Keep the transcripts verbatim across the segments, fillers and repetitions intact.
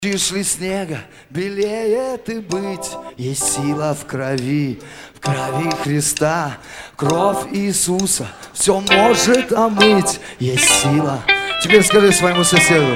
Шли снега, белеет и быть, есть сила в крови, в крови Христа, кровь Иисуса все может омыть, есть сила. Теперь скажи своему соседу: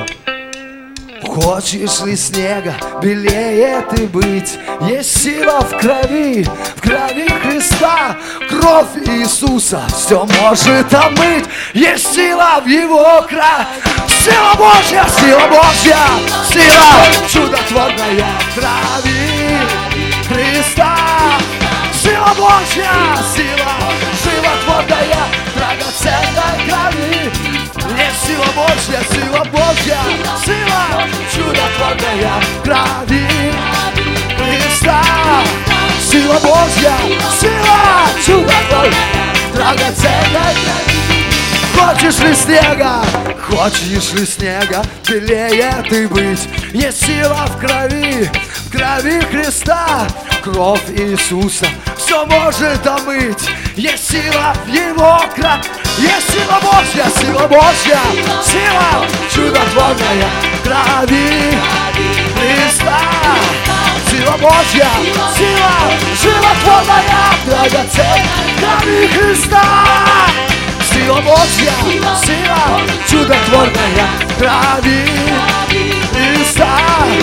хочешь ли снега, белеет и быть, есть сила в крови, в крови Христа, кровь Иисуса все может омыть, есть сила в Его крови. Сила Божья, сила Божья, сила чудотворная в крови Христа. Сила Божья, сила животворная, драгоценной крови. Есть сила Божья, сила Божья, сила чудотворная в крови Христа. Сила Божья, сила чудотворная, драгоценной крови. Хочешь ли снега, хочешь ли снега, белеет и быть, есть сила в крови, в крови Христа, кровь Иисуса все может омыть, есть сила в Его крови, есть сила Божья, сила Божья, сила чудотворная в крови Христа. Сила Божья, сила животворная, драгоценной крови Христа. Сила Божья, сила чудотворная в крови Христа.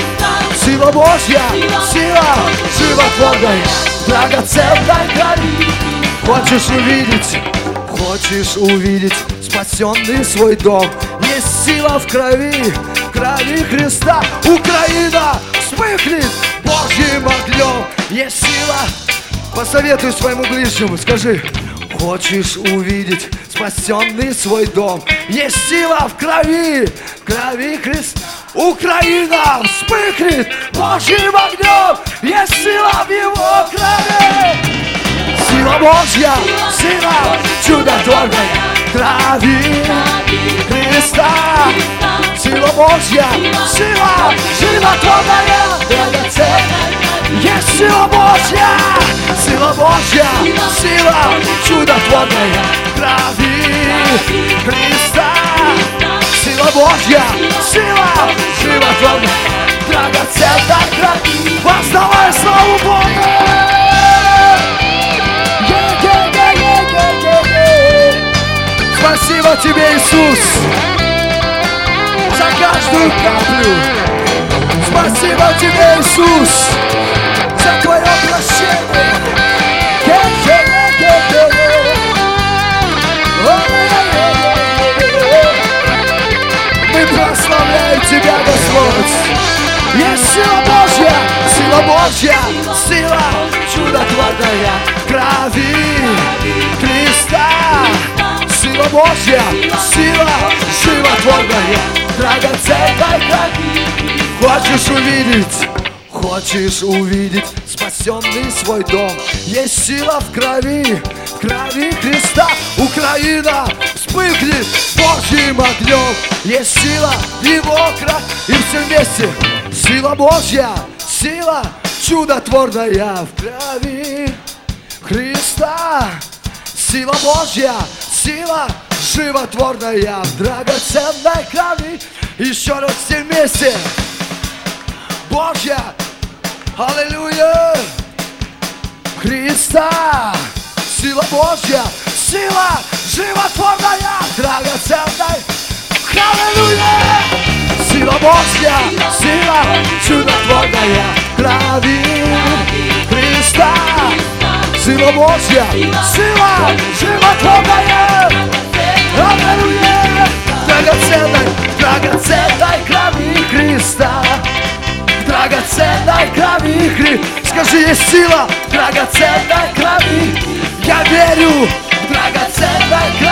Сила Божья, сила животворная, драгоценной крови. Хочешь увидеть, хочешь увидеть спасенный свой дом, есть сила в крови, в крови Христа. Украина вспыхнет Божьим огнем, есть сила. Посоветуй своему ближнему, скажи: хочешь увидеть спасенный свой дом, есть сила в крови, в крови Христа. Украина вспыхнет Божьим огнем, есть сила в Его крови. Сила Божья, сила чудотворная в крови Христа. Сила Божья, сила животворная, драгоценная. Есть сила Божья, сила Божья, сила чудотворная в крови Христа. Сила Божья, сила животворная, драгоценная крови. Воздавай славу Богу! Спасибо тебе, Иисус, за каждую каплю. Спасибо тебе, Иисус, за твое прощение. Мы прославляем тебя, Господь. Есть сила Божья, сила Божья, сила чудотворная в крови Христа. Сила Божья, сила животворная, драгоценной крови. Хочешь увидеть, хочешь увидеть спасенный свой дом, есть сила в крови, в крови Христа. Украина вспыхнет Божьим огнем, есть сила в Его крови. И все вместе: сила Божья, сила чудотворная в крови Христа. Сила Божья, сила животворная в драгоценной крови. Еще раз все вместе: Божья, аллилуйя, Христа. Сила Божья, сила животворная, драгоценная, аллилуйя. Сила Божья, сила чудотворная в крови Христа. Сила Божья, сила животворная, аллилуйя. Драгоценной, драгоценной крови Христа. Драгоценной крови Христа. Скажи: есть сила в драгоценной крови. Я верю в драгоценной крови.